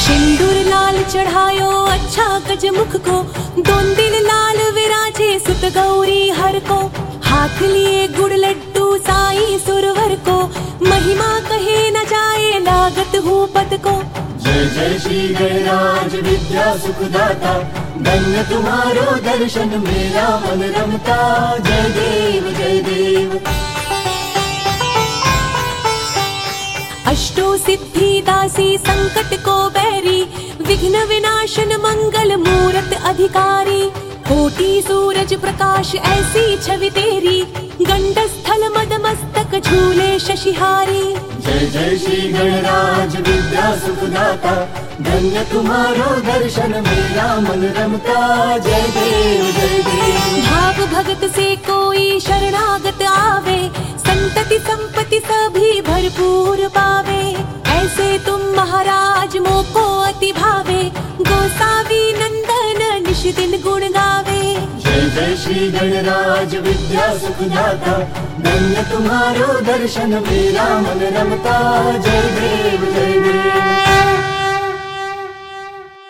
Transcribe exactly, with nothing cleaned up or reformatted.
सिंदूर लाल चढ़ायो अच्छा गजमुख को, दोन दिल लाल विराजे सुत गौरी हर को। हाथ लिए गुड़ लड्डू साई सुरवर को, महिमा कहे न जाए लागत हूँ पद को। जय जय श्री गणराज विद्या सुखदाता, धन्य तुम्हारो दर्शन मेरा मन रमता। जय देव जय देव। अष्टो सिद्धि दासी संकट को बैरी, विघ्न विनाशन मंगल मूरत अधिकारी। कोटि सूरज प्रकाश ऐसी छवि तेरी, गंड स्थल मद मस्तक झूले शशिहारी। जय जय श्री गणराज विद्या सुखदाता, धन्य तुम्हारो दर्शन मेरा मन रमता। जय देव जय देव। भाव भगत से कोई शरणागत आवे, संतति संपत्ति सभी भरपूर पावे। ऐसे तुम महाराज मोको अति भावे, गोसावी नंदन निश दिन गुण गावे। जय जय श्री गणराज विद्या सुखदाता, धन्य तुम्हारो दर्शन मेरा मन रमता। जय देव जय देव।